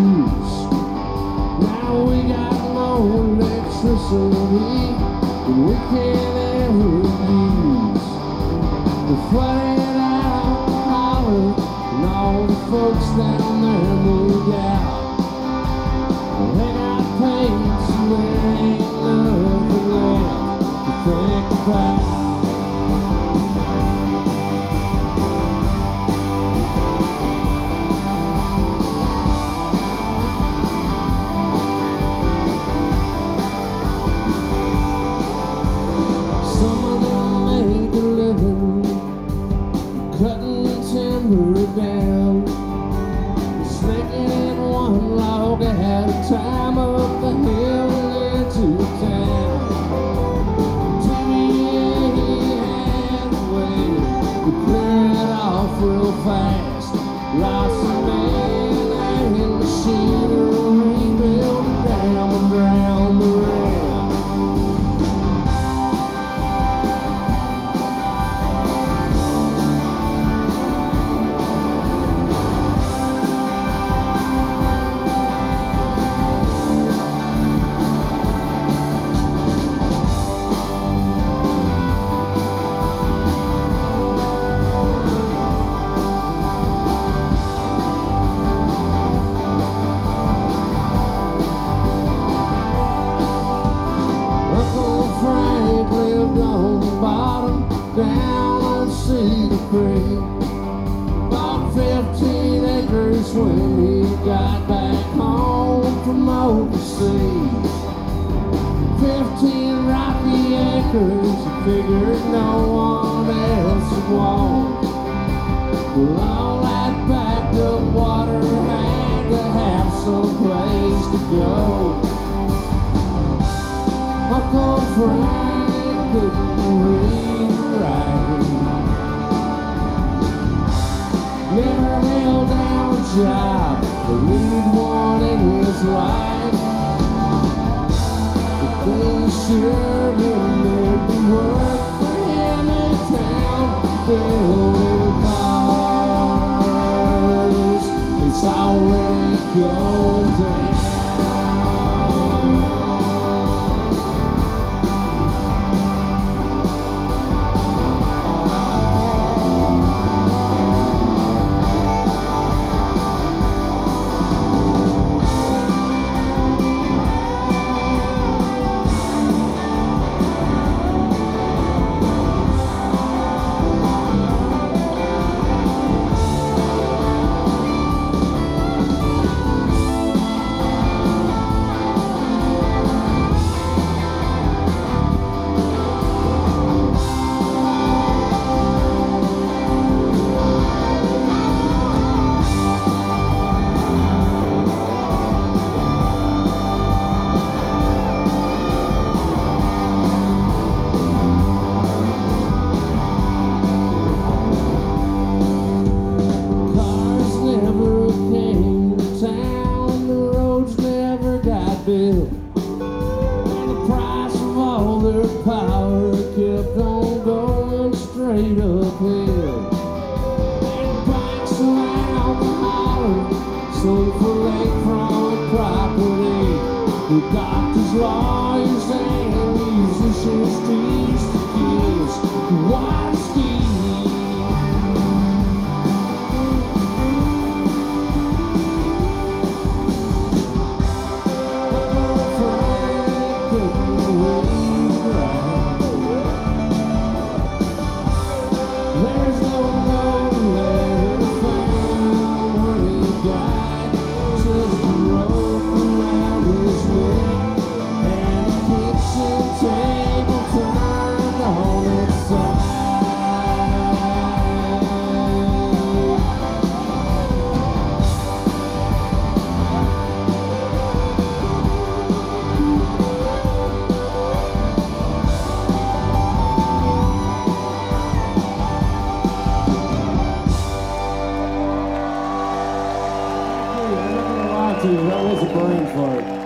use. Now we got no electricity that we can't ever use. To flood it out, holler, and all the folks down there moved out. They got paid, so there ain't nothing left to think about. Some of them make a living cutting timber down, snaking in one log at a time up the hill and into town. TVA had a way to clear it off real fast. Lots of men and machinery built a dam and drowned the raft. Down on Cedar Creek, bought 15 acres when he got back home from overseas. 15 rocky acres, he figured no one else would want. Well, all that backed up water had to have some place to go. Uncle Frank couldn't read or write, never held down a job, but needed one in his life. But they sure knew there'd be work for him in town, building cars. It's already going down. And the price of all their power kept on going straight uphill. And banks around the holler sold for lakefront property. The doctors, lawyers, and musicians teach the kids to watch ski. There's no known letter found when he died, just a rope around his neck and a kitchen table turned on its side. That was a brain fart.